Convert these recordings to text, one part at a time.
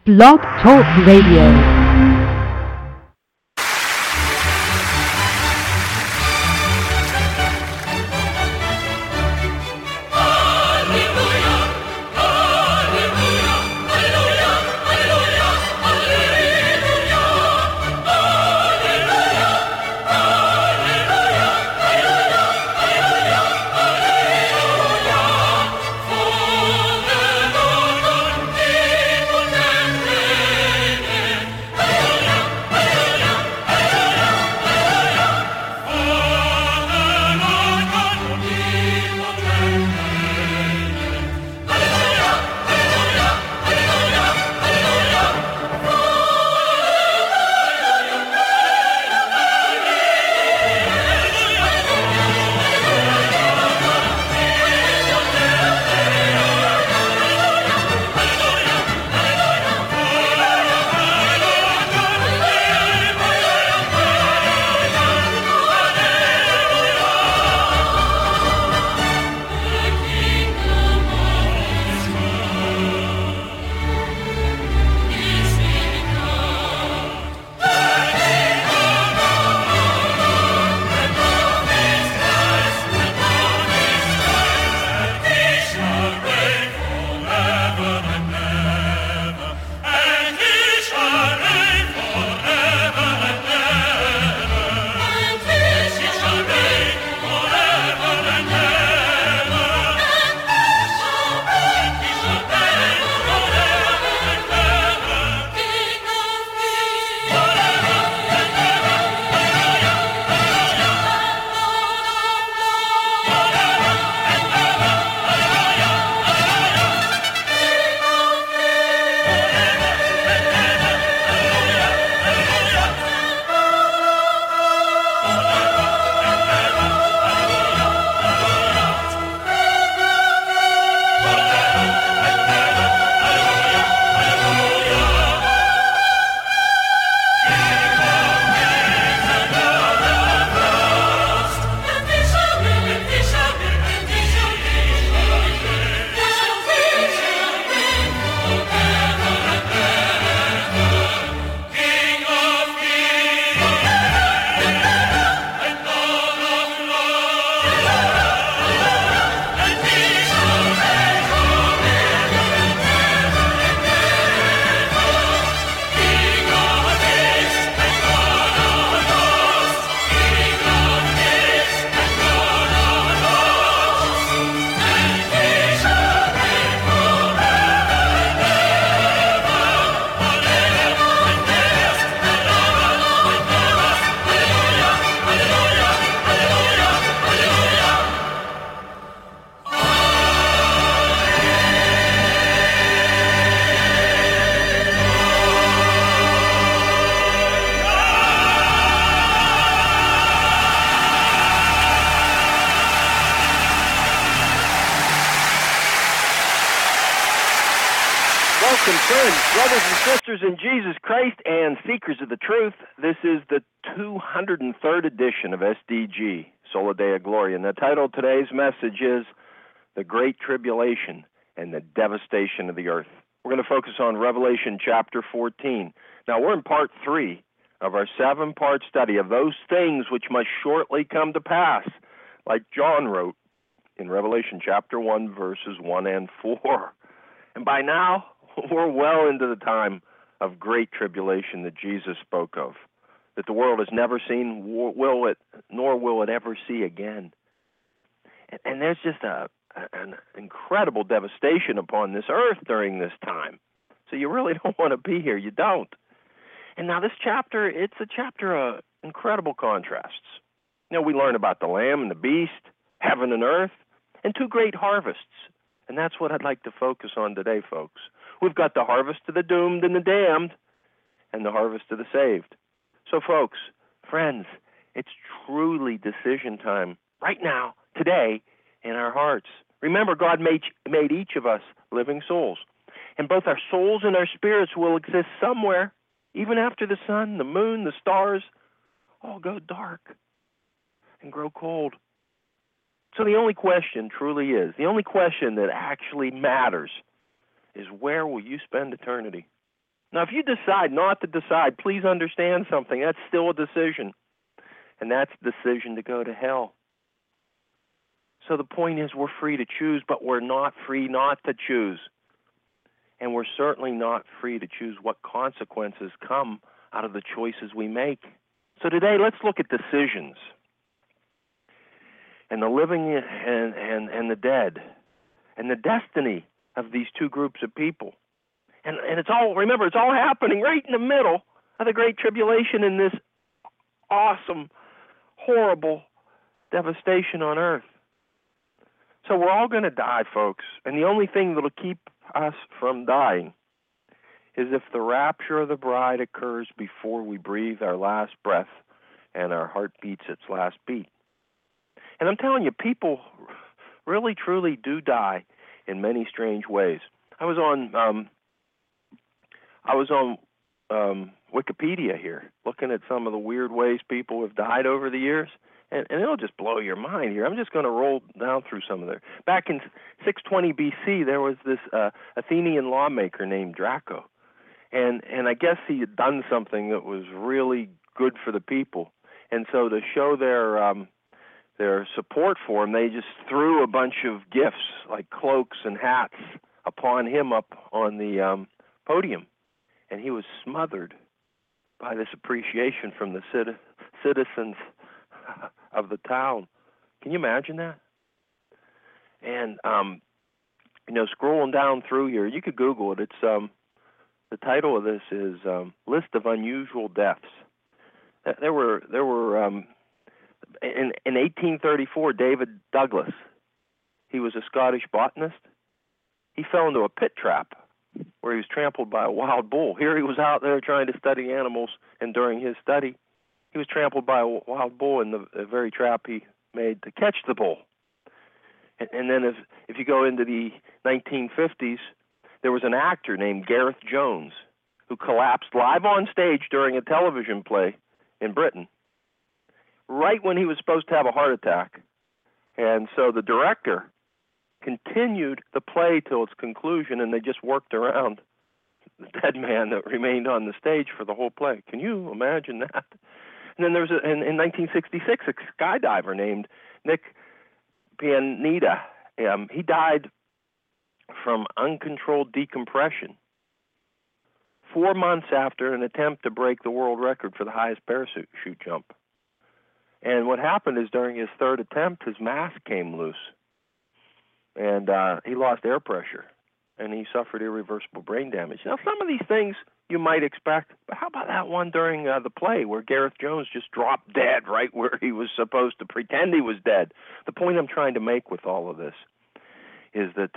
Blog Talk Radio. Brothers and sisters in Jesus Christ and seekers of the truth, this is the 203rd edition of SDG, Sola Deo Gloria, and the title of today's message is The Great Tribulation and the Devastation of the Earth. We're going to focus on Revelation chapter 14. Now, we're in part 3 of our 7-part study of those things which must shortly come to pass, like John wrote in Revelation chapter 1, verses 1 and 4. And by now, we're well into the time of great tribulation that Jesus spoke of, that the world has never seen, nor will it ever see again. And there's just an incredible devastation upon this earth during this time. So you really don't want to be here. You don't. And now this chapter, it's a chapter of incredible contrasts. You know, we learn about the Lamb and the Beast, heaven and earth, and 2 great harvests. And that's what I'd like to focus on today, folks. We've got the harvest of the doomed and the damned, and the harvest of the saved. So, folks, friends, it's truly decision time right now, today, in our hearts. Remember, God made each of us living souls. And both our souls and our spirits will exist somewhere, even after the sun, the moon, the stars all go dark and grow cold. So the only question truly is, the only question that actually matters is, where will you spend eternity? Now, if you decide not to decide, please understand something. That's still a decision. And that's the decision to go to hell. So the point is we're free to choose, but we're not free not to choose. And we're certainly not free to choose what consequences come out of the choices we make. So today, let's look at decisions and the living and the dead and the destiny of these two groups of people. And it's all, remember, it's all happening right in the middle of the Great Tribulation in this awesome, horrible devastation on earth. So we're all going to die, folks. And the only thing that will keep us from dying is if the rapture of the bride occurs before we breathe our last breath and our heart beats its last beat. And I'm telling you, people really, truly do die in many strange ways. I was on Wikipedia here, looking at some of the weird ways people have died over the years, and it'll just blow your mind here. I'm just going to roll down through some of them. Back in 620 BC, there was this Athenian lawmaker named Draco, and I guess he had done something that was really good for the people, and so to show their support for him, they just threw a bunch of gifts like cloaks and hats upon him up on the podium. And he was smothered by this appreciation from the citizens of the town. Can you imagine that? And, scrolling down through here, you could Google it. It's the title of this is List of Unusual Deaths. There were in 1834, David Douglas, he was a Scottish botanist. He fell into a pit trap where he was trampled by a wild bull. Here he was out there trying to study animals, and during his study, he was trampled by a wild bull in the very trap he made to catch the bull. And then if you go into the 1950s, there was an actor named Gareth Jones who collapsed live on stage during a television play in Britain, right when he was supposed to have a heart attack. And so the director continued the play till its conclusion, and they just worked around the dead man that remained on the stage for the whole play. Can you imagine that? And then there was, in 1966, a skydiver named Nick Pianeta. He died from uncontrolled decompression 4 months after an attempt to break the world record for the highest parachute jump. And what happened is during his third attempt, his mask came loose. And he lost air pressure, and he suffered irreversible brain damage. Now, some of these things you might expect, but how about that one during the play where Gareth Jones just dropped dead right where he was supposed to pretend he was dead? The point I'm trying to make with all of this is that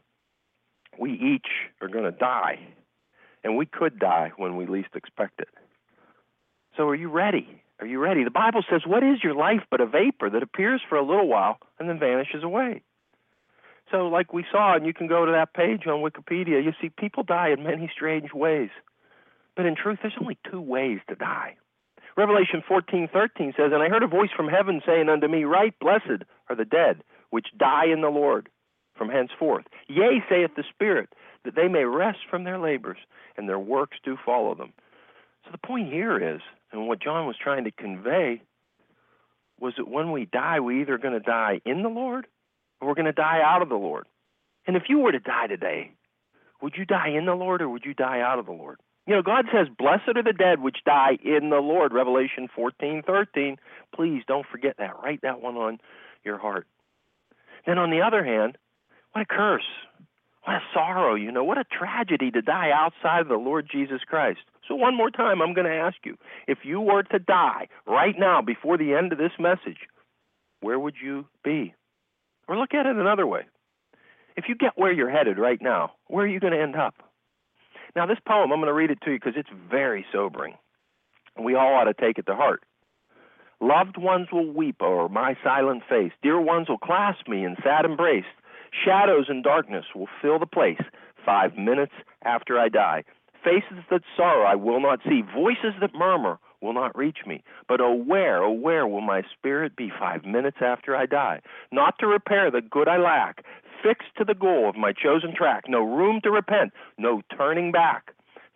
we each are going to die, and we could die when we least expect it. So are you ready? Are you ready? The Bible says, what is your life but a vapor that appears for a little while and then vanishes away? So like we saw, and you can go to that page on Wikipedia, you see people die in many strange ways. But in truth, there's only two ways to die. Revelation 14:13 says, And I heard a voice from heaven saying unto me, Right, blessed are the dead, which die in the Lord from henceforth. Yea, saith the Spirit, that they may rest from their labors, and their works do follow them. So the point here is, and what John was trying to convey, was that when we die, we're either going to die in the Lord, or we're going to die out of the Lord. And if you were to die today, would you die in the Lord or would you die out of the Lord? You know, God says, blessed are the dead which die in the Lord, Revelation 14:13. Please don't forget that. Write that one on your heart. Then on the other hand, what a curse. What a sorrow, what a tragedy to die outside of the Lord Jesus Christ. So one more time, I'm going to ask you, if you were to die right now before the end of this message, where would you be? Or look at it another way. If you get where you're headed right now, where are you going to end up? Now, this poem, I'm going to read it to you because it's very sobering. We all ought to take it to heart. Loved ones will weep o'er my silent face. Dear ones will clasp me in sad embrace. Shadows and darkness will fill the place 5 minutes after I die. Faces that sorrow I will not see. Voices that murmur will not reach me. But oh where will my spirit be 5 minutes after I die? Not to repair the good I lack. Fixed to the goal of my chosen track. No room to repent. No turning back.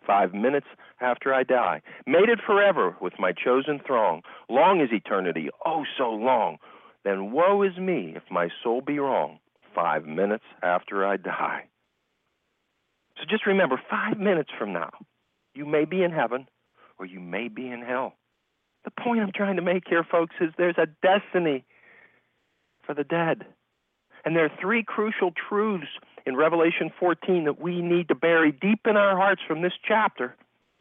5 minutes after I die. Mated forever with my chosen throng. Long is eternity, oh so long. Then woe is me if my soul be wrong. 5 minutes after I die. So just remember, 5 minutes from now, you may be in heaven or you may be in hell. The point I'm trying to make here, folks, is there's a destiny for the dead. And there are three crucial truths in Revelation 14 that we need to bury deep in our hearts from this chapter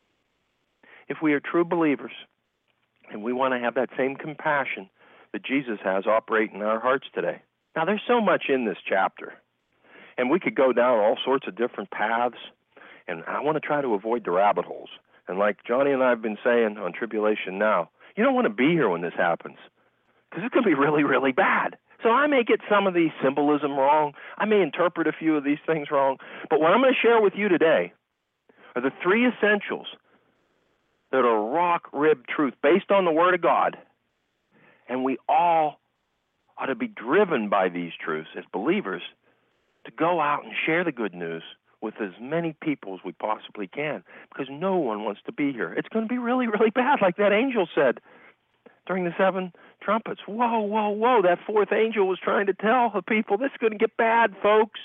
if we are true believers and we want to have that same compassion that Jesus has operate in our hearts today. Now, there's so much in this chapter, and we could go down all sorts of different paths, and I want to try to avoid the rabbit holes. And like Johnny and I have been saying on Tribulation Now, you don't want to be here when this happens because it's going to be really, really bad. So I may get some of the symbolism wrong. I may interpret a few of these things wrong. But what I'm going to share with you today are the three essentials that are rock-ribbed truth based on the Word of God. And we all ought to be driven by these truths as believers to go out and share the good news with as many people as we possibly can, because no one wants to be here. It's going to be really, really bad, like that angel said during the 7 trumpets. Whoa, whoa, whoa, that fourth angel was trying to tell the people, this is going to get bad, folks.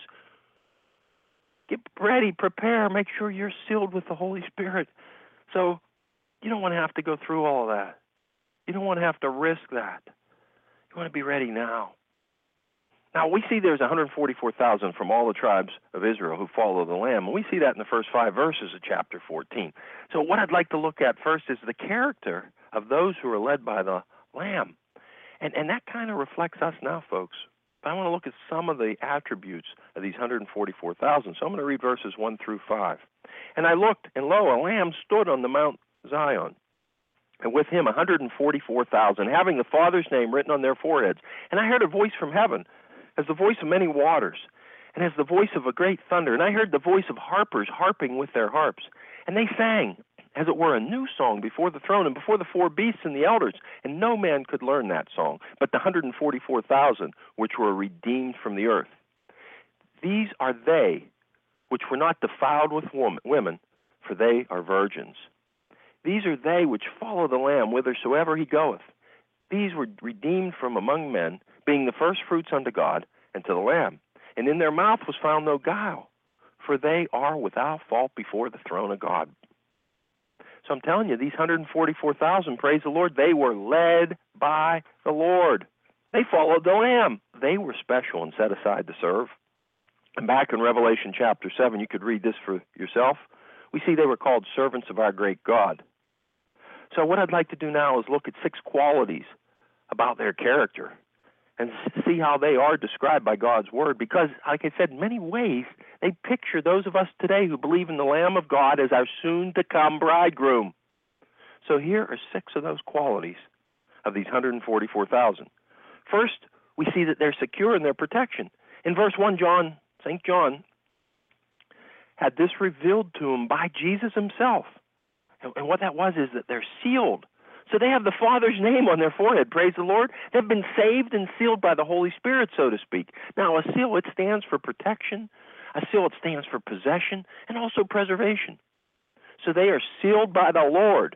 Get ready, prepare, make sure you're sealed with the Holy Spirit. So you don't want to have to go through all of that. You don't want to have to risk that. You want to be ready now. Now, we see there's 144,000 from all the tribes of Israel who follow the Lamb, and we see that in the first 5 verses of chapter 14. So what I'd like to look at first is the character of those who are led by the Lamb. And that kind of reflects us now, folks. But I want to look at some of the attributes of these 144,000. So I'm going to read verses 1 through 5. And I looked, and lo, a Lamb stood on the Mount Zion, and with him 144,000, having the Father's name written on their foreheads. And I heard a voice from heaven, as the voice of many waters, and as the voice of a great thunder. And I heard the voice of harpers harping with their harps. And they sang, as it were, a new song before the throne and before the 4 beasts and the elders. And no man could learn that song, but the 144,000 which were redeemed from the earth. These are they which were not defiled with women, for they are virgins. These are they which follow the Lamb whithersoever he goeth. These were redeemed from among men, being the first fruits unto God and to the Lamb. And in their mouth was found no guile, for they are without fault before the throne of God. So I'm telling you, these 144,000, praise the Lord, they were led by the Lord. They followed the Lamb. They were special and set aside to serve. And back in Revelation chapter 7, you could read this for yourself. We see they were called servants of our great God. So what I'd like to do now is look at 6 qualities about their character and see how they are described by God's Word. Because, like I said, in many ways, they picture those of us today who believe in the Lamb of God as our soon-to-come bridegroom. So here are 6 of those qualities of these 144,000. First, we see that they're secure in their protection. In verse 1, St. John had this revealed to him by Jesus himself. And what that was is that they're sealed. So they have the Father's name on their forehead, praise the Lord. They've been saved and sealed by the Holy Spirit, so to speak. Now, a seal, it stands for protection. A seal, it stands for possession and also preservation. So they are sealed by the Lord.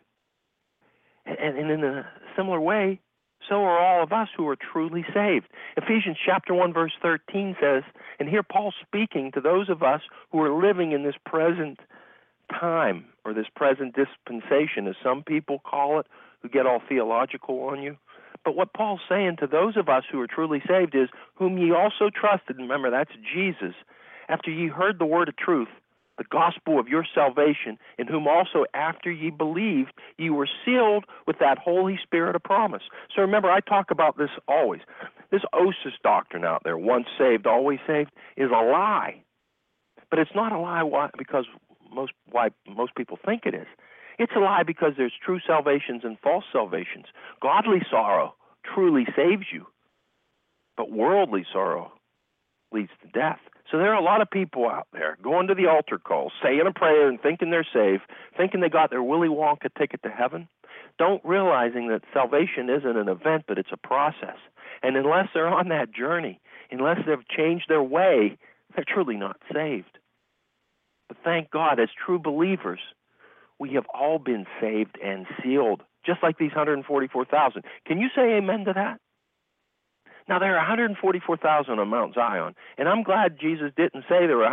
And in a similar way, so are all of us who are truly saved. Ephesians chapter 1, verse 13 says, and here Paul's speaking to those of us who are living in this present time, or this present dispensation, as some people call it, who get all theological on you. But what Paul's saying to those of us who are truly saved is, whom ye also trusted, remember that's Jesus, after ye heard the word of truth, the gospel of your salvation, in whom also after ye believed, ye were sealed with that Holy Spirit of promise. So remember, I talk about this always. This OSIS doctrine out there, once saved, always saved, is a lie. But it's not a lie because why most people think it is. It's a lie because there's true salvations and false salvations. Godly sorrow truly saves you, but worldly sorrow leads to death. So there are a lot of people out there going to the altar call, saying a prayer and thinking they're saved, thinking they got their Willy Wonka ticket to heaven, don't realizing that salvation isn't an event, but it's a process. And unless they're on that journey, unless they've changed their way, they're truly not saved. But thank God, as true believers, We have all been saved and sealed, just like these 144,000. Can you say amen to that? Now, there are 144,000 on Mount Zion, and I'm glad Jesus didn't say there were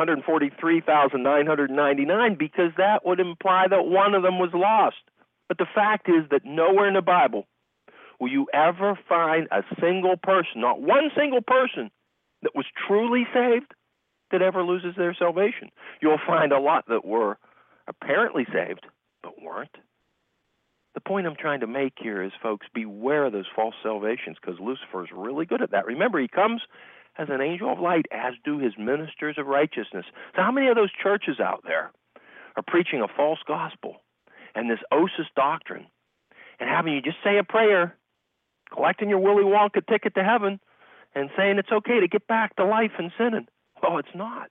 143,999 because that would imply that one of them was lost. But the fact is that nowhere in the Bible will you ever find a single person, not one single person, that was truly saved that ever loses their salvation. You'll find a lot that were apparently saved but weren't. The point I'm trying to make here is, folks, beware of those false salvations, because Lucifer is really good at that. Remember, he comes as an angel of light, as do his ministers of righteousness. So how many of those churches out there are preaching a false gospel and this OSIS doctrine and having you just say a prayer, collecting your Willy Wonka ticket to heaven, and saying it's okay to get back to life and sinning? Well, it's not.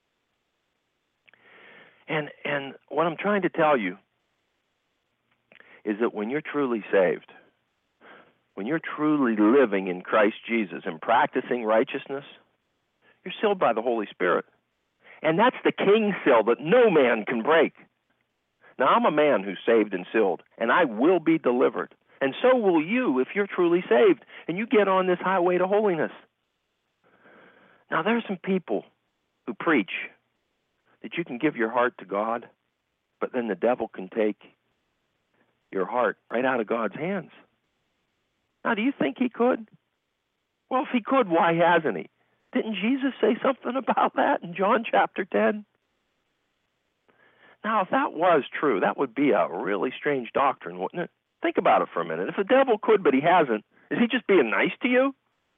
And what I'm trying to tell you is that when you're truly saved, when you're truly living in Christ Jesus and practicing righteousness, you're sealed by the Holy Spirit. And that's the king seal that no man can break. Now, I'm a man who's saved and sealed, and I will be delivered. And so will you if you're truly saved and you get on this highway to holiness. Now, there's some people who preach that you can give your heart to God, but then the devil can take your heart right out of God's hands. Now, do you think he could? Well, if he could, why hasn't he? Didn't Jesus say something about that in John chapter 10? Now, if that was true, that would be a really strange doctrine, wouldn't it? Think about it for a minute. If the devil could, but he hasn't, is he just being nice to you?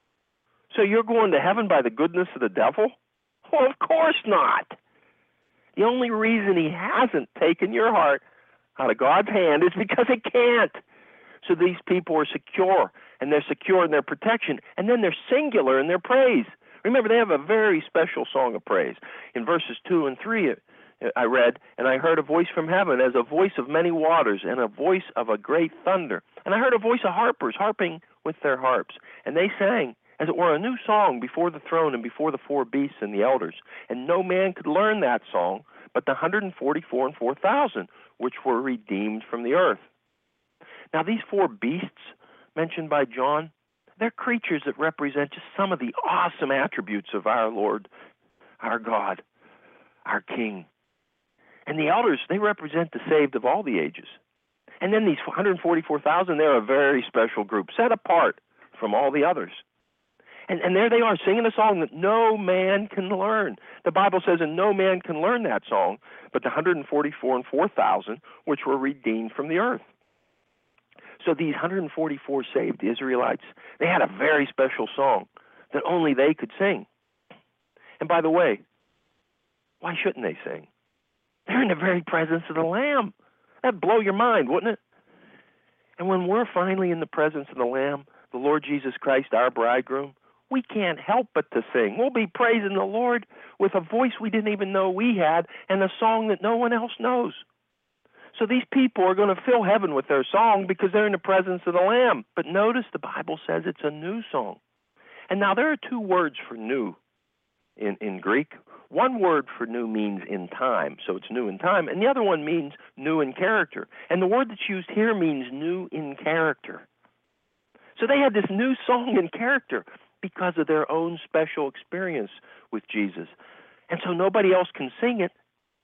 So you're going to heaven by the goodness of the devil? Well, of course not. The only reason he hasn't taken your heart out of God's hand is because it can't. So these people are secure, and they're secure in their protection, and then they're singular in their praise. Remember, they have a very special song of praise. In verses 2 and 3, I read, "And I heard a voice from heaven as a voice of many waters and a voice of a great thunder. And I heard a voice of harpers harping with their harps. And they sang, as it were, a new song before the throne and before the four beasts and the elders. And no man could learn that song but the 144 and 4,000, which were redeemed from the earth." Now, these four beasts mentioned by John, they're creatures that represent just some of the awesome attributes of our Lord, our God, our King. And the elders, they represent the saved of all the ages. And then these 144,000, they're a very special group, set apart from all the others. And there they are, singing a song that no man can learn. The Bible says, and no man can learn that song, but the 144 and 4,000, which were redeemed from the earth. So these 144 saved Israelites, they had a very special song that only they could sing. And by the way, why shouldn't they sing? They're in the very presence of the Lamb. That'd blow your mind, wouldn't it? And when we're finally in the presence of the Lamb, the Lord Jesus Christ, our bridegroom, we can't help but to sing. We'll be praising the Lord with a voice we didn't even know we had and a song that no one else knows. So these people are going to fill heaven with their song because they're in the presence of the Lamb. But notice the Bible says it's a new song. And now there are two words for new in Greek. One word for new means in time, so it's new in time, and the other one means new in character. And the word that's used here means new in character. So they had this new song in character because of their own special experience with Jesus. And so nobody else can sing it,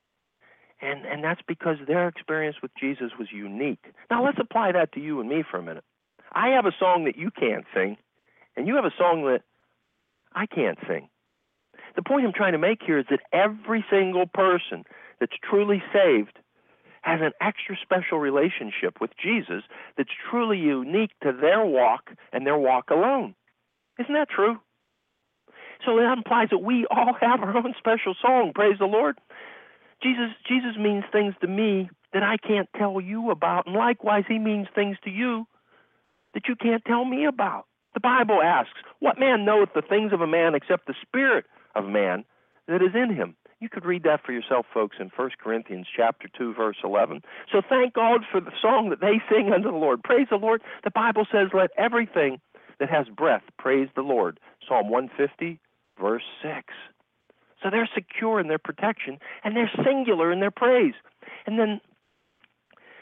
and that's because their experience with Jesus was unique. Now let's apply that to you and me for a minute. I have a song that you can't sing, and you have a song that I can't sing. The point I'm trying to make here is that every single person that's truly saved has an extra special relationship with Jesus that's truly unique to their walk and their walk alone. Isn't that true? So that implies that we all have our own special song. Praise the Lord. Jesus means things to me that I can't tell you about, and likewise he means things to you that you can't tell me about. The Bible asks, "What man knoweth the things of a man except the spirit of man that is in him?" You could read that for yourself, folks, in 1 Corinthians chapter 2, verse 11. So thank God for the song that they sing unto the Lord. Praise the Lord. The Bible says, "Let everything that has breath praise the Lord." Psalm 150, verse 6. So they're secure in their protection, and they're singular in their praise. And then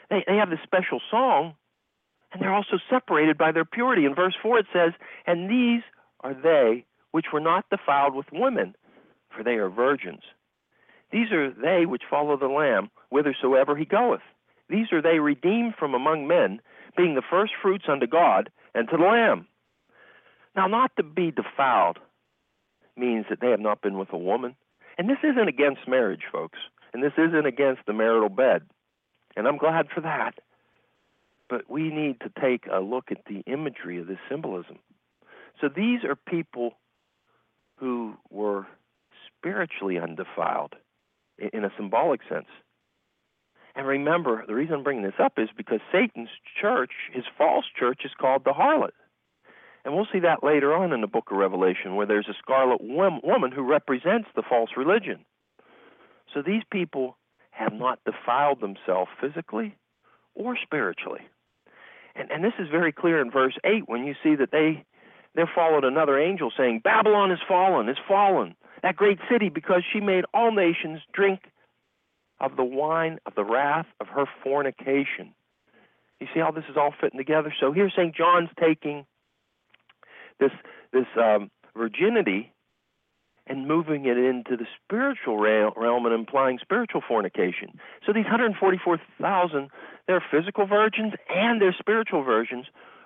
They have this special song, and they're also separated by their purity. In verse 4 it says, "And these are they which were not defiled with women, for they are virgins. These are they which follow the Lamb whithersoever he goeth. These are they redeemed from among men, being the first fruits unto God and to the Lamb." Now, not to be defiled means that they have not been with a woman. And this isn't against marriage, folks. And this isn't against the marital bed. And I'm glad for that. But we need to take a look at the imagery of this symbolism. So these are people who were spiritually undefiled in a symbolic sense. And remember, the reason I'm bringing this up is because Satan's church, his false church, is called the harlot. And we'll see that later on in the book of Revelation, where there's a scarlet woman who represents the false religion. So these people have not defiled themselves physically or spiritually. And this is very clear in verse 8 when you see that they followed another angel saying, "Babylon is fallen, that great city, because she made all nations drink of the wine of the wrath of her fornication." You see how this is all fitting together? So here St. John's taking this virginity and moving it into the spiritual realm and implying spiritual fornication. So these 144,000, they're physical virgins and they're spiritual virgins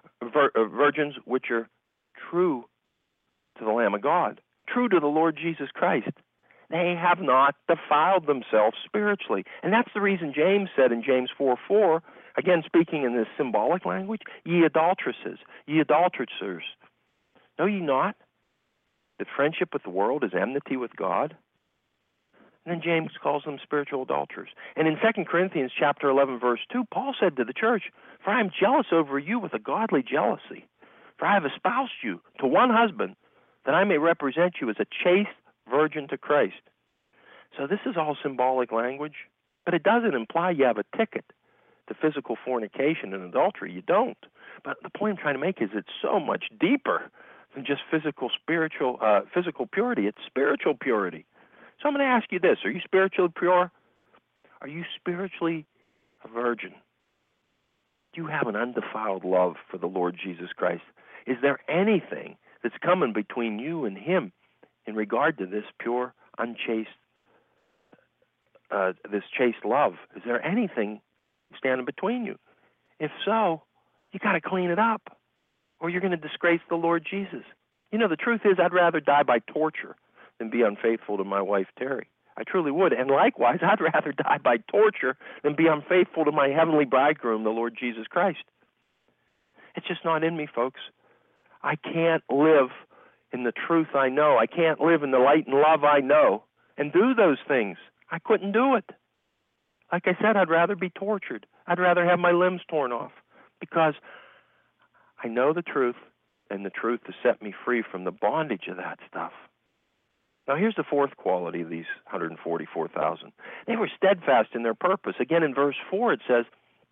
which are true to the Lamb of God, true to the Lord Jesus Christ. They have not defiled themselves spiritually. And that's the reason James said in James 4:4, again speaking in this symbolic language, "Ye adulteresses, ye adulterers, know ye not that friendship with the world is enmity with God?" And then James calls them spiritual adulterers. And in 2 Corinthians chapter 11, verse 2, Paul said to the church, "For I am jealous over you with a godly jealousy. For I have espoused you to one husband, that I may represent you as a chaste virgin to Christ." So this is all symbolic language, but it doesn't imply you have a ticket to physical fornication and adultery. You don't. But the point I'm trying to make is it's so much deeper than just physical purity. It's spiritual purity. So I'm going to ask you this. Are you spiritually pure? Are you spiritually a virgin? Do you have an undefiled love for the Lord Jesus Christ? Is there anything that's coming between you and him in regard to this pure, unchaste, this chaste love? Is there anything standing between you? If so, you got to clean it up, or you're going to disgrace the Lord Jesus. You know, the truth is, I'd rather die by torture than be unfaithful to my wife, Terry. I truly would. And likewise, I'd rather die by torture than be unfaithful to my heavenly bridegroom, the Lord Jesus Christ. It's just not in me, folks. I can't live in the truth I know. I can't live in the light and love I know and do those things. I couldn't do it. Like I said, I'd rather be tortured. I'd rather have my limbs torn off because I know the truth, and the truth has set me free from the bondage of that stuff. Now, here's the fourth quality of these 144,000. They were steadfast in their purpose. Again, in verse 4, it says,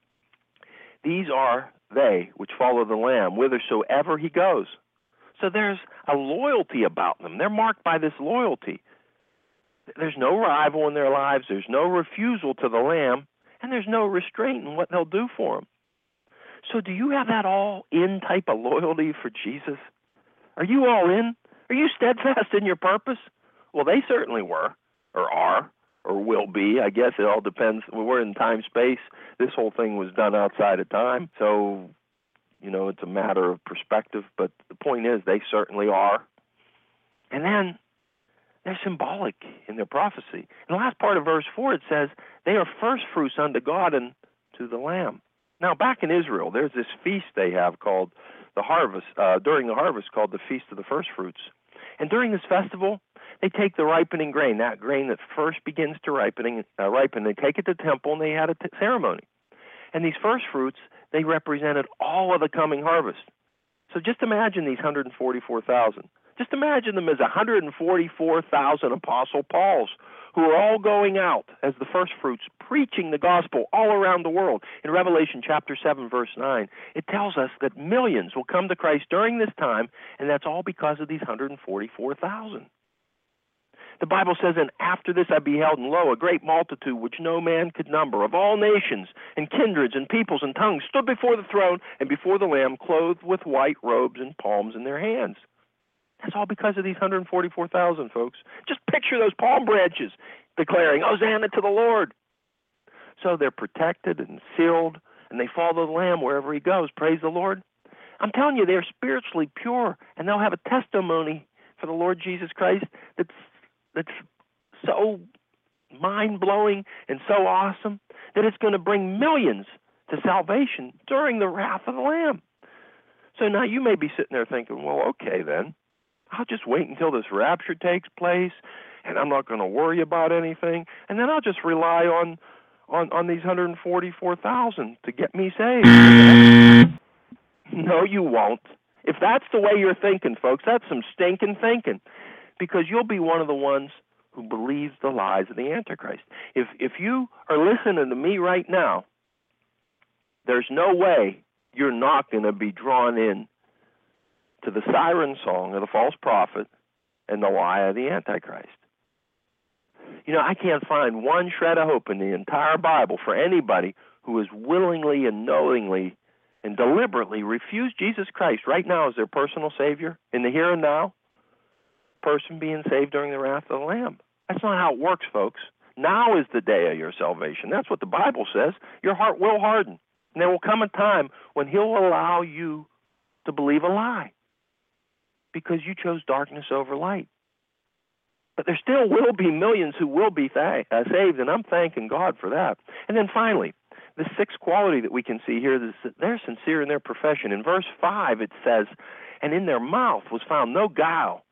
"These are they which follow the Lamb whithersoever he goes." So there's a loyalty about them. They're marked by this loyalty. There's no rival in their lives. There's no refusal to the Lamb, and there's no restraint in what they'll do for him. So do you have that all-in type of loyalty for Jesus? Are you all in? Are you steadfast in your purpose? Well, they certainly were, or are, or will be. I guess it all depends. We're in time-space. This whole thing was done outside of time. So, it's a matter of perspective. But the point is, they certainly are. And then they're symbolic in their prophecy. In the last part of verse 4, it says, "They are first fruits unto God and to the Lamb." Now, back in Israel, there's this feast they have called the harvest, during the harvest, called the Feast of the First Fruits. And during this festival, they take the ripening grain, that grain that first begins to ripen, they take it to the temple, and they had a ceremony. And these first fruits, they represented all of the coming harvest. So just imagine these 144,000. Just imagine them as 144,000 Apostle Pauls who are all going out as the first fruits, preaching the gospel all around the world. In Revelation chapter 7, verse 9, it tells us that millions will come to Christ during this time, and that's all because of these 144,000. The Bible says, and after this I beheld, and lo, a great multitude which no man could number, of all nations and kindreds and peoples and tongues, stood before the throne and before the Lamb, clothed with white robes and palms in their hands. That's all because of these 144,000, folks. Just picture those palm branches declaring, Hosanna to the Lord. So they're protected and sealed, and they follow the Lamb wherever he goes. Praise the Lord. I'm telling you, they're spiritually pure, and they'll have a testimony for the Lord Jesus Christ that's so mind-blowing and so awesome that it's going to bring millions to salvation during the wrath of the Lamb. So now you may be sitting there thinking, well, okay then, I'll just wait until this rapture takes place, and I'm not going to worry about anything, and then I'll just rely on these 144,000 to get me saved. No, you won't. If that's the way you're thinking, folks, that's some stinking thinking, because you'll be one of the ones who believes the lies of the Antichrist. If you are listening to me right now, there's no way you're not going to be drawn in to the siren song of the false prophet and the lie of the Antichrist. You know, I can't find one shred of hope in the entire Bible for anybody who has willingly and knowingly and deliberately refused Jesus Christ right now as their personal Savior in the here and now, person being saved during the wrath of the Lamb. That's not how it works, folks. Now is the day of your salvation. That's what the Bible says. Your heart will harden. And there will come a time when he'll allow you to believe a lie because you chose darkness over light. But there still will be millions who will be saved, and I'm thanking God for that. And then finally, the sixth quality that we can see here is that they're sincere in their profession. In verse 5 it says, and in their mouth was found no guile,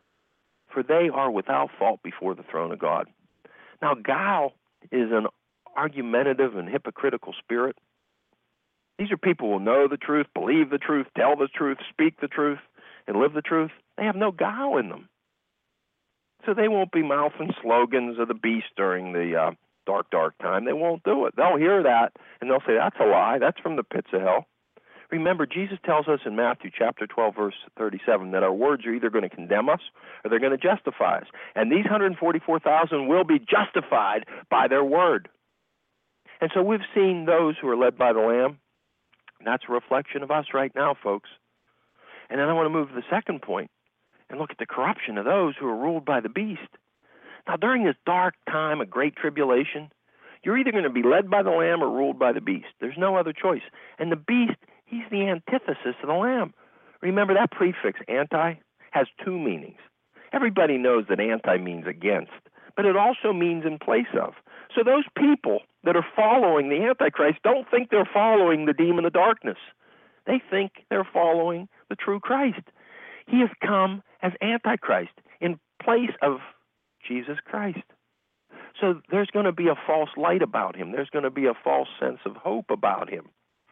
for they are without fault before the throne of God. Now, guile is an argumentative and hypocritical spirit. These are people who know the truth, believe the truth, tell the truth, speak the truth, and live the truth. They have no guile in them. So they won't be mouthing slogans of the beast during the dark time. They won't do it. They'll hear that, and they'll say, that's a lie. That's from the pits of hell. Remember, Jesus tells us in Matthew chapter 12, verse 37, that our words are either going to condemn us or they're going to justify us. And these 144,000 will be justified by their word. And so we've seen those who are led by the Lamb. And that's a reflection of us right now, folks. And then I want to move to the second point and look at the corruption of those who are ruled by the beast. Now, during this dark time of great tribulation, you're either going to be led by the Lamb or ruled by the beast. There's no other choice. And the beast, he's the antithesis of the Lamb. Remember, that prefix, anti, has two meanings. Everybody knows that anti means against, but it also means in place of. So those people that are following the Antichrist don't think they're following the demon of darkness. They think they're following the true Christ. He has come as Antichrist in place of Jesus Christ. So there's going to be a false light about him. There's going to be a false sense of hope about him.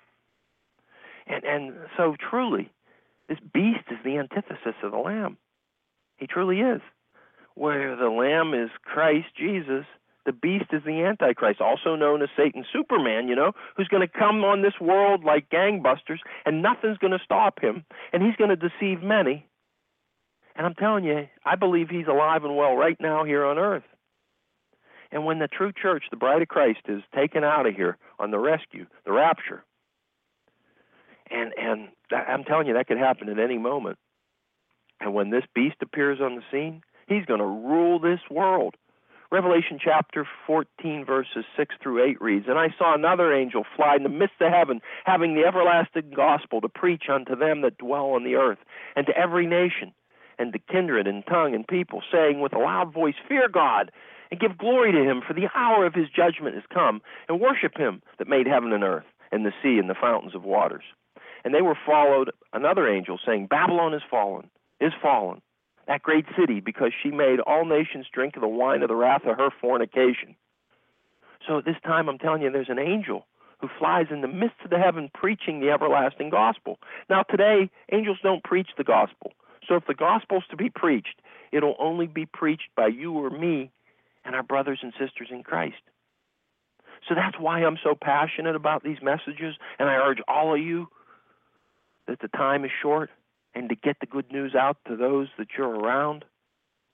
And so truly, this beast is the antithesis of the Lamb. He truly is. Where the Lamb is Christ Jesus, the beast is the Antichrist, also known as Satan's Superman, who's going to come on this world like gangbusters, and nothing's going to stop him, and he's going to deceive many. And I'm telling you, I believe he's alive and well right now here on earth. And when the true church, the bride of Christ, is taken out of here on the rescue, the rapture, and I'm telling you, that could happen at any moment. And when this beast appears on the scene, he's going to rule this world. Revelation chapter 14, verses 6 through 8 reads, and I saw another angel fly in the midst of heaven, having the everlasting gospel to preach unto them that dwell on the earth, and to every nation, and to kindred and tongue and people, saying with a loud voice, fear God, and give glory to him, for the hour of his judgment is come, and worship him that made heaven and earth, and the sea and the fountains of waters. And they were followed another angel, saying, Babylon is fallen, that great city, because she made all nations drink of the wine of the wrath of her fornication. So at this time, I'm telling you, there's an angel who flies in the midst of the heaven preaching the everlasting gospel. Now today, angels don't preach the gospel. So if the gospel's to be preached, it'll only be preached by you or me and our brothers and sisters in Christ. So that's why I'm so passionate about these messages, and I urge all of you that the time is short and to get the good news out to those that you're around.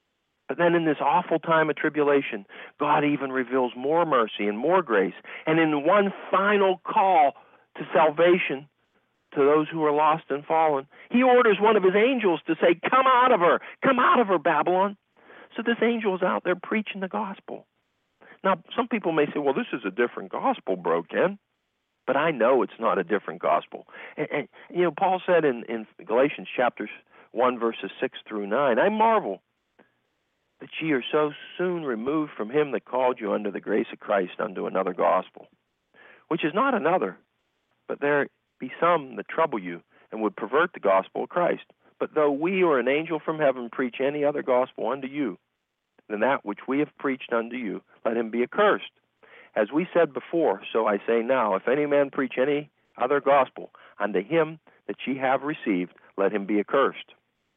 But then in this awful time of tribulation, God even reveals more mercy and more grace. And in one final call to salvation to those who are lost and fallen, he orders one of his angels to say, come out of her, Babylon. So this angel is out there preaching the gospel. Now, some people may say, well, this is a different gospel, bro, Ken. But I know it's not a different gospel. And Paul said in Galatians chapters 1, verses 6 through 9, I marvel that ye are so soon removed from him that called you unto the grace of Christ unto another gospel, which is not another, but there be some that trouble you and would pervert the gospel of Christ. But though we or an angel from heaven preach any other gospel unto you than that which we have preached unto you, let him be accursed. As we said before, so I say now, if any man preach any other gospel unto him that ye have received, let him be accursed.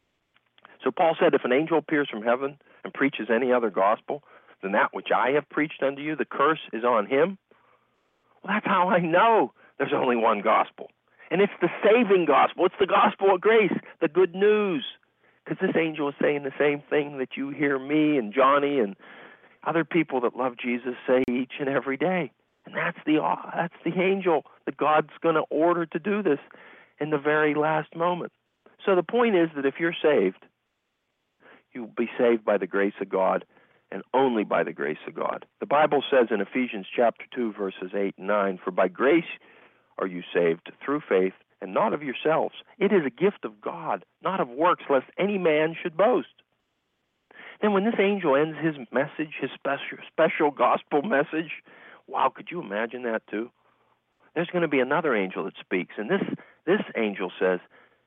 So Paul said, if an angel appears from heaven and preaches any other gospel than that which I have preached unto you, the curse is on him. Well, that's how I know there's only one gospel. And it's the saving gospel. It's the gospel of grace, the good news. Because this angel is saying the same thing that you hear me and Johnny and other people that love Jesus say each and every day. And that's the angel that God's going to order to do this in the very last moment. So the point is that if you're saved, you'll be saved by the grace of God and only by the grace of God. The Bible says in Ephesians chapter 2, verses 8 and 9, for by grace are you saved through faith, and not of yourselves. It is a gift of God, not of works, lest any man should boast. Then when this angel ends his message, his special gospel message, wow, could you imagine that too? There's going to be another angel that speaks, and this angel says,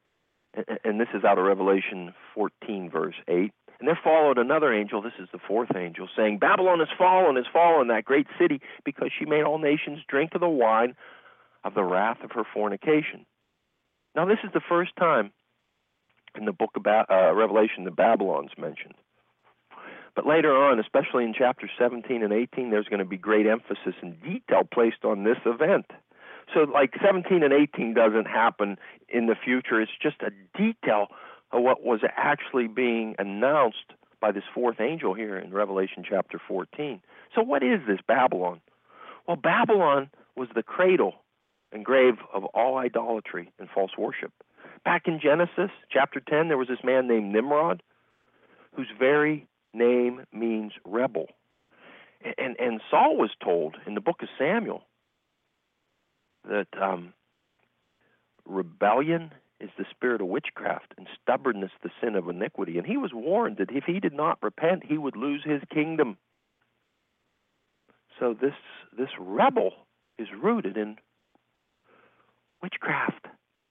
and this is out of Revelation 14, verse 8, and there followed another angel, this is the fourth angel, saying, Babylon is fallen, that great city, because she made all nations drink of the wine of the wrath of her fornication. Now this is the first time in the book of Revelation that Babylon's mentioned. But later on, especially in chapters 17 and 18, there's going to be great emphasis and detail placed on this event. So like 17 and 18 doesn't happen in the future. It's just a detail of what was actually being announced by this fourth angel here in Revelation chapter 14. So what is this Babylon? Well, Babylon was the cradle and grave of all idolatry and false worship. Back in Genesis chapter 10, there was this man named Nimrod, whose very name means rebel. And Saul was told in the book of Samuel that rebellion is the spirit of witchcraft and stubbornness the sin of iniquity. And he was warned that if he did not repent, he would lose his kingdom. So this rebel is rooted in witchcraft.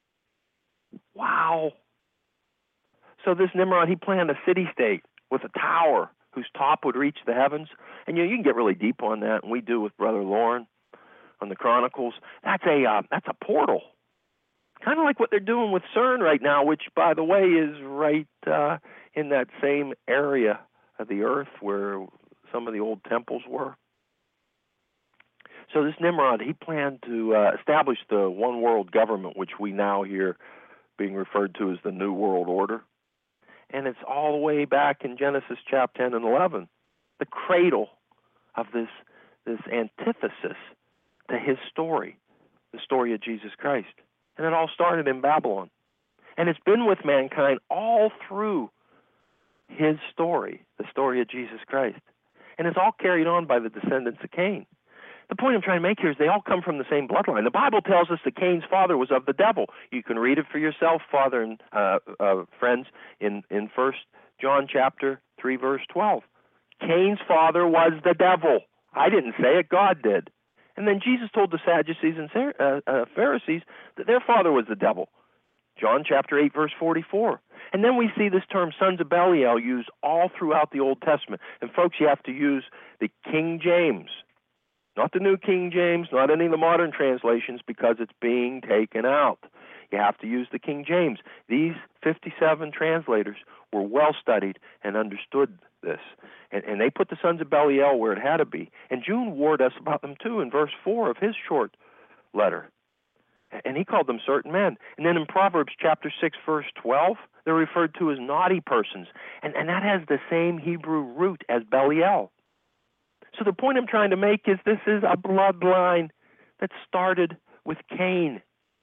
Wow. So this Nimrod, he planned a city-state with a tower whose top would reach the heavens. And you can get really deep on that, and we do with Brother Lauren on the Chronicles. That's a portal. Kind of like what they're doing with CERN right now, which, by the way, is right in that same area of the earth where some of the old temples were. So this Nimrod, he planned to establish the one world government, which we now hear being referred to as the New World Order. And it's all the way back in Genesis chapter 10 and 11, the cradle of this antithesis to his story, the story of Jesus Christ. And it all started in Babylon. And it's been with mankind all through his story, the story of Jesus Christ. And it's all carried on by the descendants of Cain. The point I'm trying to make here is they all come from the same bloodline. The Bible tells us that Cain's father was of the devil. You can read it for yourself, father and friends, in 1 John chapter 3, verse 12. Cain's father was the devil. I didn't say it, God did. And then Jesus told the Sadducees and Pharisees that their father was the devil. John chapter 8, verse 44. And then we see this term sons of Belial used all throughout the Old Testament. And folks, you have to use the King James. Not the New King James, not any of the modern translations, because it's being taken out. You have to use the King James. These 57 translators were well studied and understood this. And they put the sons of Belial where it had to be. And June warned us about them too in verse 4 of his short letter. And he called them certain men. And then in Proverbs chapter 6, verse 12, they're referred to as naughty persons. And that has the same Hebrew root as Belial. So the point I'm trying to make is this is a bloodline that started with Cain.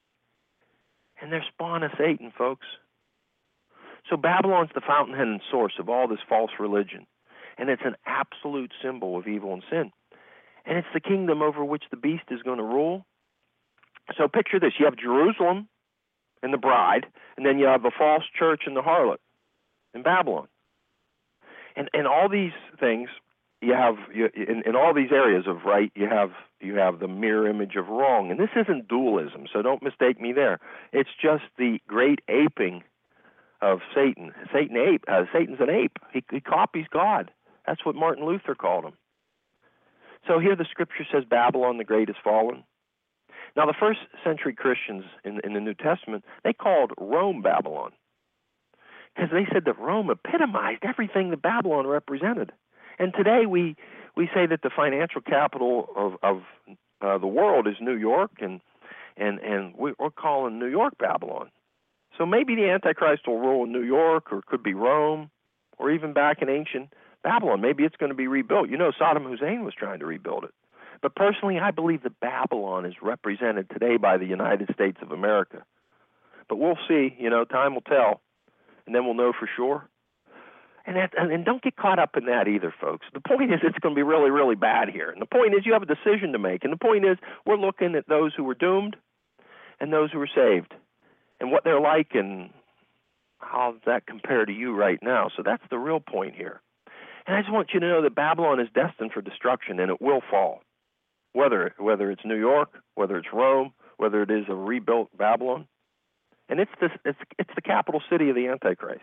And they're spawn of Satan, folks. So Babylon's the fountainhead and source of all this false religion. And it's an absolute symbol of evil and sin. And it's the kingdom over which the beast is going to rule. So picture this. You have Jerusalem and the bride, and then you have the false church and the harlot in Babylon. And all these things, in all these areas of right, you have the mirror image of wrong. And this isn't dualism, so don't mistake me there. It's just the great aping of Satan. Satan's an ape. He copies God. That's what Martin Luther called him. So here the scripture says Babylon the Great is fallen. Now the first century Christians in the New Testament, they called Rome Babylon because they said that Rome epitomized everything that Babylon represented. And today we say that the financial capital of the world is New York, and we're calling New York Babylon. So maybe the Antichrist will rule in New York, or it could be Rome, or even back in ancient Babylon. Maybe it's going to be rebuilt. You know, Saddam Hussein was trying to rebuild it. But personally, I believe that Babylon is represented today by the United States of America. But we'll see. You know, time will tell, and then we'll know for sure. And don't get caught up in that either, folks. The point is it's going to be really, really bad here. And the point is you have a decision to make. And the point is we're looking at those who were doomed and those who were saved and what they're like and how does that compare to you right now. So that's the real point here. And I just want you to know that Babylon is destined for destruction, and it will fall. Whether it's New York, whether it's Rome, whether it is a rebuilt Babylon. And it's the capital city of the Antichrist.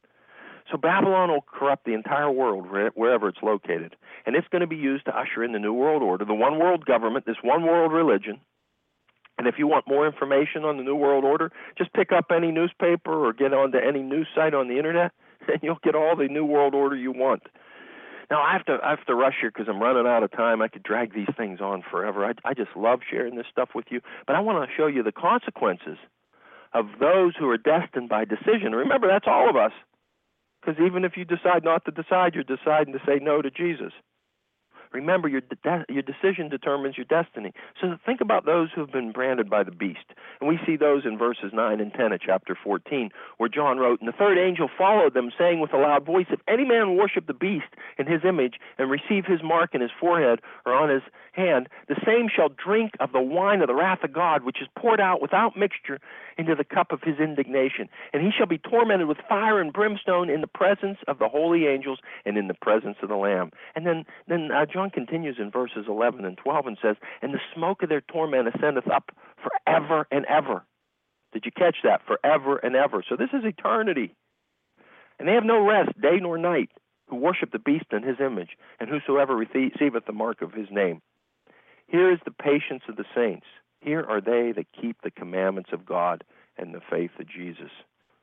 So Babylon will corrupt the entire world wherever it's located. And it's going to be used to usher in the New World Order, the one world government, this one world religion. And if you want more information on the New World Order, just pick up any newspaper or get onto any news site on the internet, and you'll get all the New World Order you want. Now, I have to rush here because I'm running out of time. I could drag these things on forever. I just love sharing this stuff with you. But I want to show you the consequences of those who are destined by decision. Remember, that's all of us. Because even if you decide not to decide, you're deciding to say no to Jesus. Remember, your decision determines your destiny. So think about those who have been branded by the beast. And we see those in verses 9 and 10 of chapter 14, where John wrote, "And the third angel followed them, saying with a loud voice, If any man worship the beast in his image and receive his mark in his forehead or on his hand, the same shall drink of the wine of the wrath of God, which is poured out without mixture into the cup of his indignation. And he shall be tormented with fire and brimstone in the presence of the holy angels and in the presence of the Lamb." And then John continues in verses 11 and 12 and says, "And the smoke of their torment ascendeth up forever and ever." Did you catch that? Forever and ever. So this is eternity. "And they have no rest, day nor night, who worship the beast in his image, and whosoever receiveth the mark of his name. Here is the patience of the saints. Here are they that keep the commandments of God and the faith of Jesus."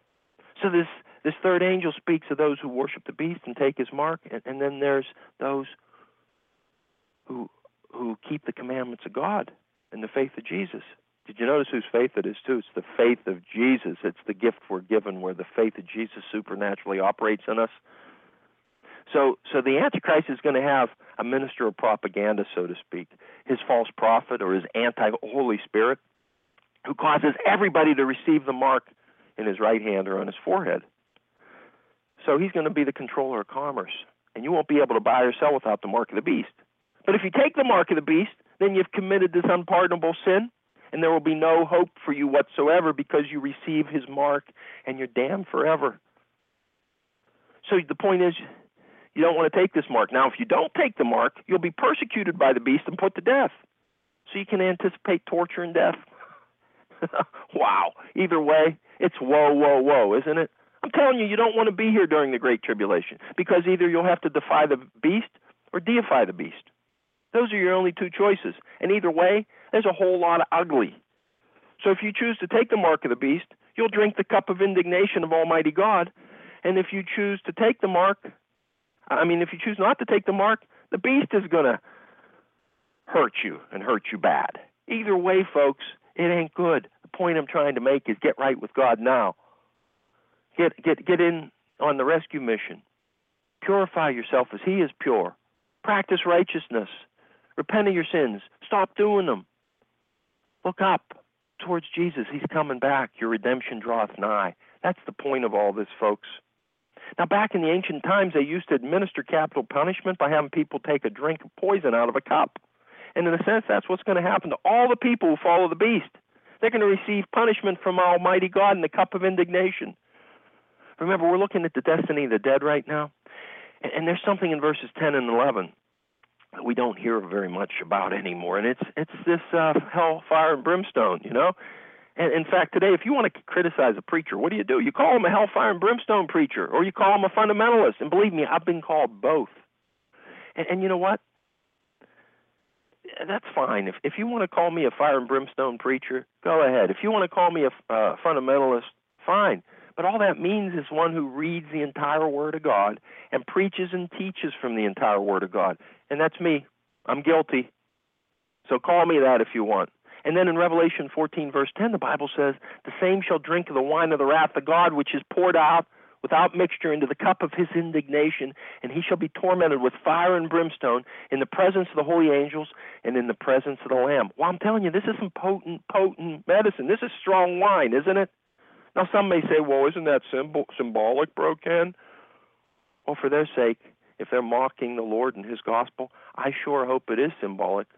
So this third angel speaks of those who worship the beast and take his mark, and then there's those who keep the commandments of God and the faith of Jesus. Did you notice whose faith it is too? It's the faith of Jesus. It's the gift we're given where the faith of Jesus supernaturally operates in us. So the Antichrist is going to have a minister of propaganda, so to speak, his false prophet or his anti-Holy Spirit, who causes everybody to receive the mark in his right hand or on his forehead. So he's going to be the controller of commerce, and you won't be able to buy or sell without the mark of the beast. But if you take the mark of the beast, then you've committed this unpardonable sin, and there will be no hope for you whatsoever because you receive his mark, and you're damned forever. So the point is, you don't want to take this mark. Now, if you don't take the mark, you'll be persecuted by the beast and put to death. So you can anticipate torture and death. Wow. Either way, it's whoa, whoa, whoa, isn't it? I'm telling you, you don't want to be here during the Great Tribulation because either you'll have to defy the beast or deify the beast. Those are your only two choices. And either way, there's a whole lot of ugly. So if you choose to take the mark of the beast, you'll drink the cup of indignation of Almighty God. And if you choose to take the mark, if you choose not to take the mark, the beast is going to hurt you and hurt you bad. Either way, folks, It ain't good. The point I'm trying to make is get right with God now. Get in on the rescue mission. Purify yourself as He is pure. Practice righteousness. Repent of your sins. Stop doing them. Look up towards Jesus. He's coming back. Your redemption draweth nigh. That's the point of all this, folks. Now, back in the ancient times, they used to administer capital punishment by having people take a drink of poison out of a cup. And in a sense, that's what's going to happen to all the people who follow the beast. They're going to receive punishment from Almighty God in the cup of indignation. Remember, we're looking at the destiny of the dead right now. And there's something in verses 10 and 11 that we don't hear very much about anymore. And it's this hell, fire, and brimstone, you know. And in fact, today, if you want to criticize a preacher, what do? You call him a hellfire and brimstone preacher, or you call him a fundamentalist. And believe me, I've been called both. And you know what? That's fine. If you want to call me a fire and brimstone preacher, go ahead. If you want to call me a fundamentalist, fine. But all that means is one who reads the entire Word of God and preaches and teaches from the entire Word of God. And that's me. I'm guilty. So call me that if you want. And then in Revelation 14, verse 10, the Bible says, the same shall drink of the wine of the wrath of God, which is poured out without mixture into the cup of His indignation, and he shall be tormented with fire and brimstone in the presence of the holy angels and in the presence of the Lamb. Well, I'm telling you, this is some potent medicine. This is strong wine, isn't it? Now, some may say, well, isn't that symbolic, Bro Ken? Well, for their sake, if they're mocking the Lord and His gospel, I sure hope it is symbolic.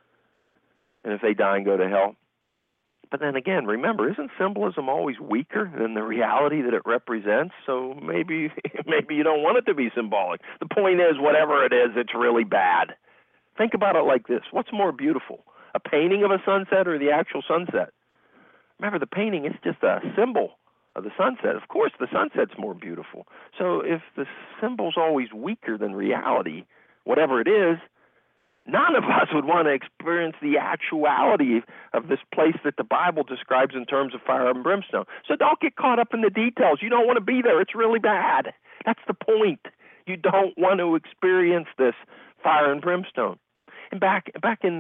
And if they die and go to hell. But then again, remember, isn't symbolism always weaker than the reality that it represents? So maybe you don't want it to be symbolic. The point is, whatever it is, it's really bad. Think about it like this. What's more beautiful, a painting of a sunset or the actual sunset? Remember, the painting is just a symbol of the sunset. Of course, the sunset's more beautiful. So if the symbol's always weaker than reality, whatever it is, none of us would want to experience the actuality of this place that the Bible describes in terms of fire and brimstone. So don't get caught up in the details. You don't want to be there. It's really bad. That's the point. You don't want to experience this fire and brimstone. And back in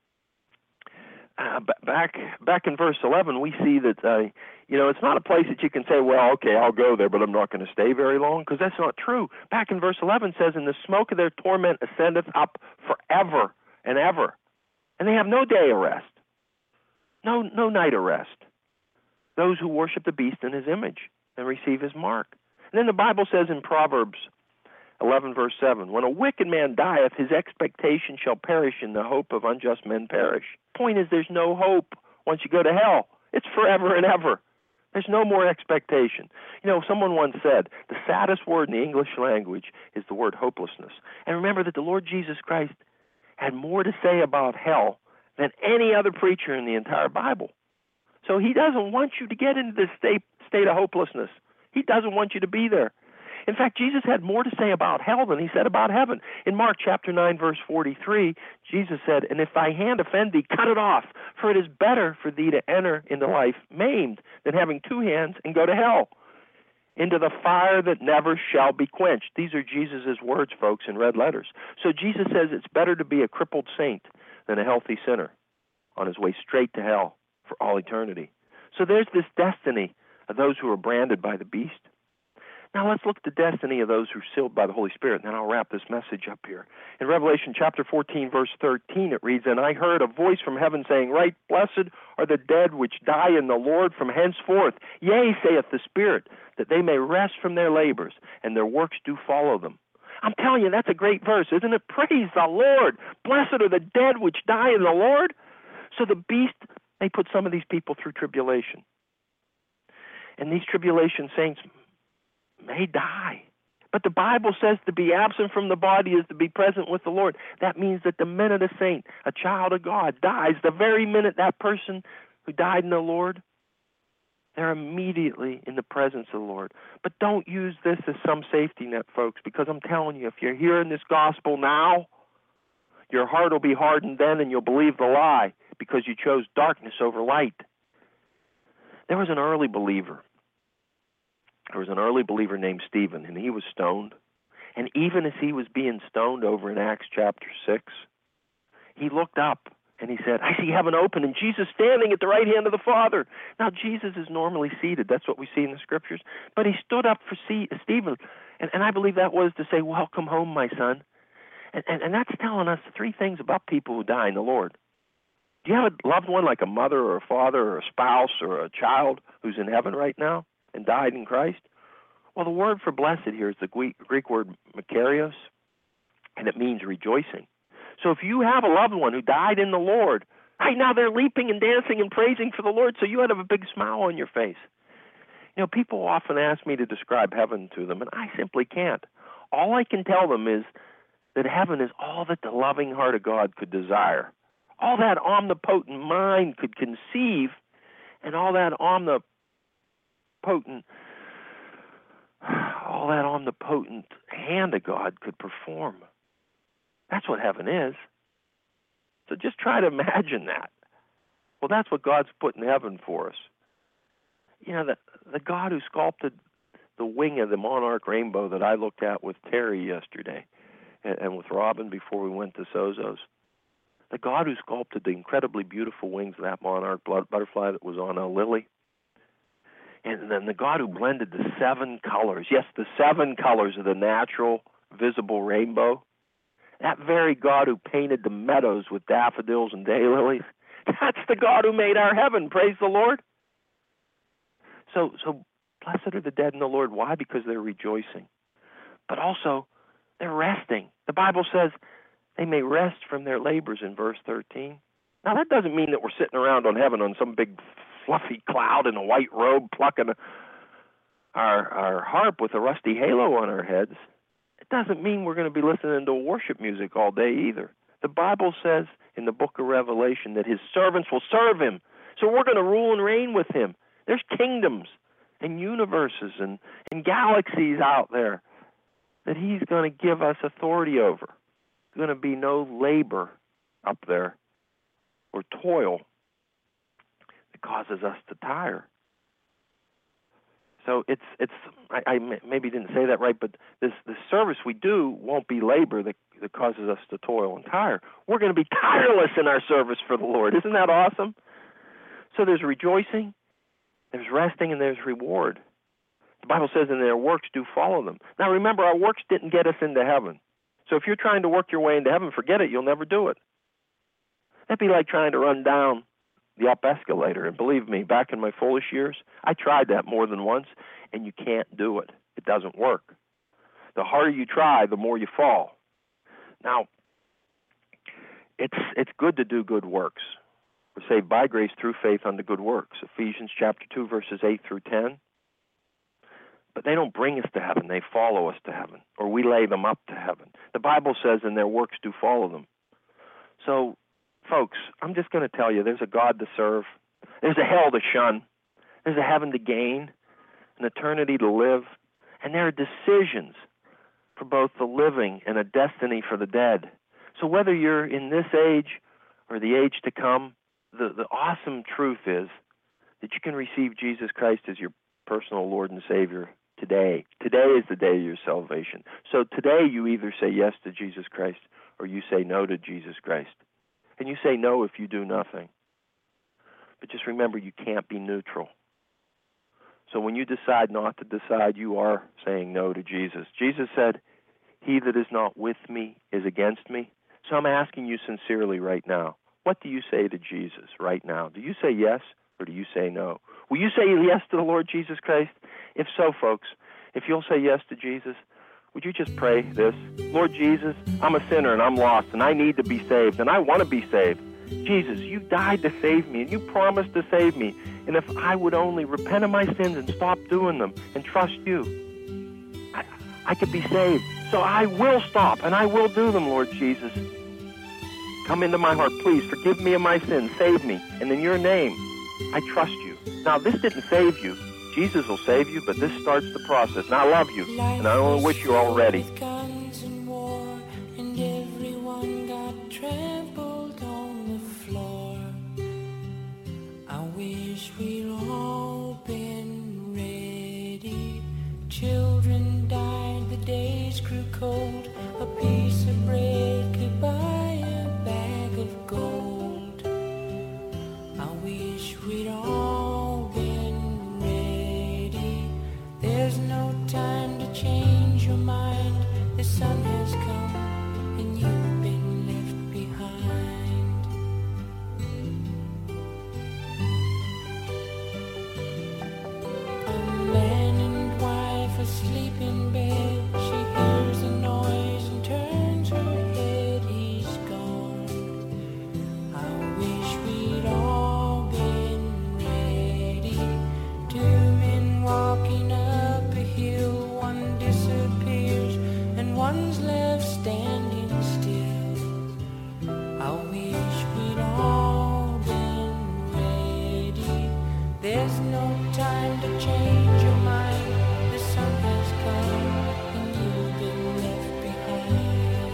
verse 11, we see that it's not a place that you can say, well, okay, I'll go there, but I'm not going to stay very long, because that's not true. Back in verse 11 says, and the smoke of their torment ascendeth up forever and ever. And they have no day of rest, no night of rest. Those who worship the beast in his image and receive his mark. And then the Bible says in Proverbs 11, verse 7, when a wicked man dieth, his expectation shall perish, and the hope of unjust men perish. Point is, there's no hope once you go to hell. It's forever and ever. There's no more expectation. Someone once said, the saddest word in the English language is the word hopelessness. And remember that the Lord Jesus Christ had more to say about hell than any other preacher in the entire Bible. So he doesn't want you to get into this state of hopelessness. He doesn't want you to be there. In fact, Jesus had more to say about hell than he said about heaven. In Mark chapter 9, verse 43, Jesus said, and if thy hand offend thee, cut it off, for it is better for thee to enter into life maimed than having two hands and go to hell, into the fire that never shall be quenched. These are Jesus' words, folks, in red letters. So Jesus says it's better to be a crippled saint than a healthy sinner on his way straight to hell for all eternity. So there's this destiny of those who are branded by the beast. Now let's look at the destiny of those who are sealed by the Holy Spirit, and then I'll wrap this message up here. In Revelation chapter 14, verse 13, it reads, and I heard a voice from heaven saying, right, blessed are the dead which die in the Lord from henceforth. Yea, saith the Spirit, that they may rest from their labors, and their works do follow them. I'm telling you, that's a great verse, isn't it? Praise the Lord. Blessed are the dead which die in the Lord. So the beast, they put some of these people through tribulation. And these tribulation saints may die. But the Bible says to be absent from the body is to be present with the Lord. That means that the minute a saint, a child of God, dies, the very minute that person who died in the Lord, they're immediately in the presence of the Lord. But don't use this as some safety net, folks, because I'm telling you, if you're hearing this gospel now, your heart will be hardened then and you'll believe the lie because you chose darkness over light. There was an early believer. There was an early believer named Stephen, and he was stoned. And even as he was being stoned over in Acts chapter 6, he looked up And he said, I see heaven open and Jesus standing at the right hand of the Father. Now, Jesus is normally seated. That's what we see in the Scriptures. But he stood up for Stephen. And I believe that was to say, welcome home, my son. And that's telling us three things about people who die in the Lord. Do you have a loved one like a mother or a father or a spouse or a child who's in heaven right now and died in Christ? Well, the word for blessed here is the Greek word makarios, and it means rejoicing. So if you have a loved one who died in the Lord, right now they're leaping and dancing and praising for the Lord, so you ought to have a big smile on your face. You know, people often ask me to describe heaven to them, and I simply can't. All I can tell them is that heaven is all that the loving heart of God could desire, all that omnipotent mind could conceive, and all that omnipotent hand of God could perform. That's what heaven is. So just try to imagine that. Well, that's what God's put in heaven for us. You know, the God who sculpted the wing of the monarch rainbow that I looked at with Terry yesterday and with Robin before we went to Sozo's, the God who sculpted the incredibly beautiful wings of that monarch butterfly that was on a lily, and then the God who blended the seven colors, yes, the seven colors of the natural visible rainbow, that very God who painted the meadows with daffodils and daylilies, that's the God who made our heaven. Praise the Lord. So blessed are the dead in the Lord. Why? Because they're rejoicing. But also, they're resting. The Bible says they may rest from their labors in verse 13. Now, that doesn't mean that we're sitting around on heaven on some big fluffy cloud in a white robe plucking our harp with a rusty halo on our heads. It doesn't mean we're going to be listening to worship music all day either. The Bible says in the book of Revelation that his servants will serve him. So we're going to rule and reign with him. There's kingdoms and universes and galaxies out there that he's going to give us authority over. There's going to be no labor up there or toil that causes us to tire. So I maybe didn't say that right, but the service we do won't be labor that causes us to toil and tire. We're going to be tireless in our service for the Lord. Isn't that awesome? So there's rejoicing, there's resting, and there's reward. The Bible says, and their works do follow them. Now remember, our works didn't get us into heaven. So if you're trying to work your way into heaven, forget it. You'll never do it. That'd be like trying to run down the up escalator. And believe me, back in my foolish years, I tried that more than once, and you can't do it. It doesn't work. The harder you try, the more you fall. Now, it's good to do good works. We're saved by grace through faith unto good works. Ephesians chapter 2, verses 8 through 10. But they don't bring us to heaven. They follow us to heaven, or we lay them up to heaven. The Bible says, and their works do follow them. So, folks, I'm just going to tell you, there's a God to serve. There's a hell to shun. There's a heaven to gain, an eternity to live. And there are decisions for both the living and a destiny for the dead. So whether you're in this age or the age to come, the awesome truth is that you can receive Jesus Christ as your personal Lord and Savior today. Today is the day of your salvation. So today you either say yes to Jesus Christ or you say no to Jesus Christ. And you say no if you do nothing. But just remember, you can't be neutral. So when you decide not to decide, you are saying no to Jesus. Jesus said, he that is not with me is against me. So I'm asking you sincerely right now, what do you say to Jesus right now? Do you say yes or do you say no? Will you say yes to the Lord Jesus Christ? If so, folks, if you'll say yes to Jesus, would you just pray this? Lord Jesus, I'm a sinner and I'm lost and I need to be saved and I want to be saved. Jesus, you died to save me and you promised to save me. And if I would only repent of my sins and stop doing them and trust you, I could be saved. So I will stop and I will do them, Lord Jesus. Come into my heart, please. Forgive me of my sins. Save me. And in your name, I trust you. Now, this didn't save you. Jesus will save you, but this starts the process. And I love you, and I only wish you all ready. Children died, the days grew cold. A piece of bread could buy a bag of gold. There's no time to change your mind. The sun has come and you've been left behind.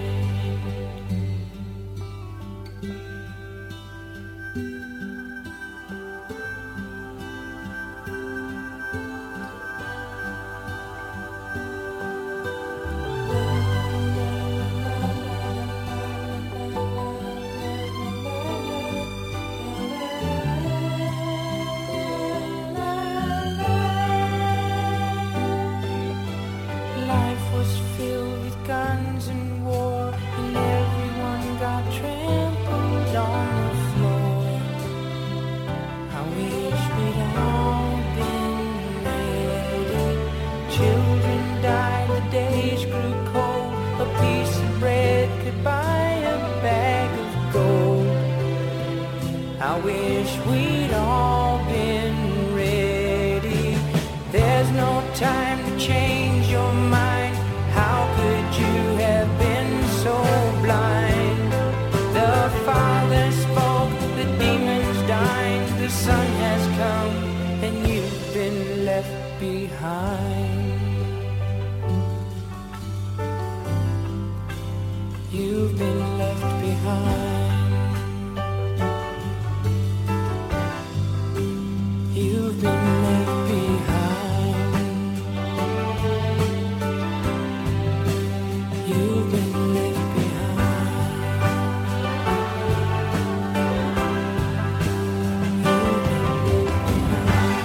Life was filled with guns and war, and everyone got trampled on the floor. I wish we'd all been ready. Children died, the days grew cold. A piece of bread could buy a bag of gold. I wish we'd all been ready. There's no time to change your mind. How could you have been so blind? The Father spoke, the demons died. The sun has come and you've been left behind. You've been left behind. You've been left behind. You've been left behind. You've been left behind.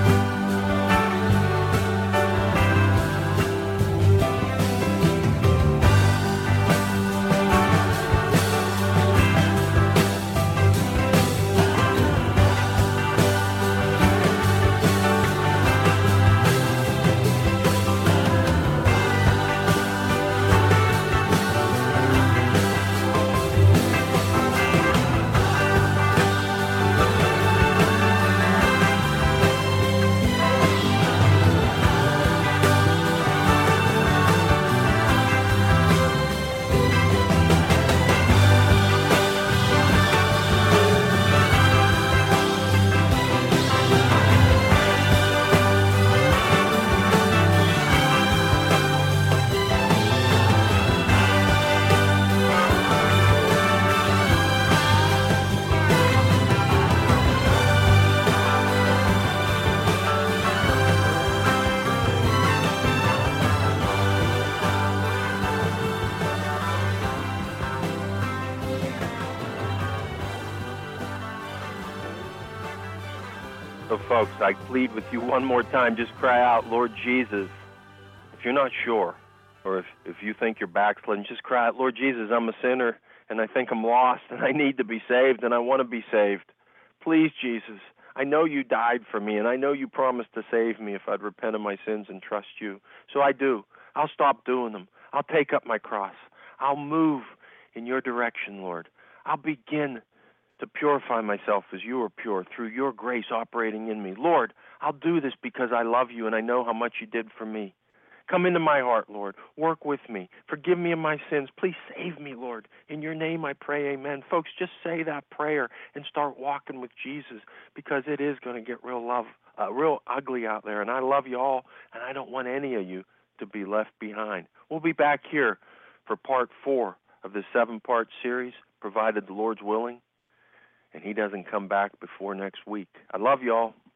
So, folks, I plead with you one more time. Just cry out, Lord Jesus. If you're not sure, or if you think you're backsliding, just cry out, Lord Jesus, I'm a sinner, and I think I'm lost, and I need to be saved, and I want to be saved. Please, Jesus, I know you died for me, and I know you promised to save me if I'd repent of my sins and trust you. So I do. I'll stop doing them. I'll take up my cross. I'll move in your direction, Lord. I'll begin to purify myself as you are pure through your grace operating in me. Lord, I'll do this because I love you and I know how much you did for me. Come into my heart, Lord. Work with me. Forgive me of my sins. Please save me, Lord. In your name I pray, amen. Folks, just say that prayer and start walking with Jesus, because it is going to get real ugly out there. And I love you all, and I don't want any of you to be left behind. We'll be back here for part 4 of this 7-part series, provided the Lord's willing, and he doesn't come back before next week. I love you all.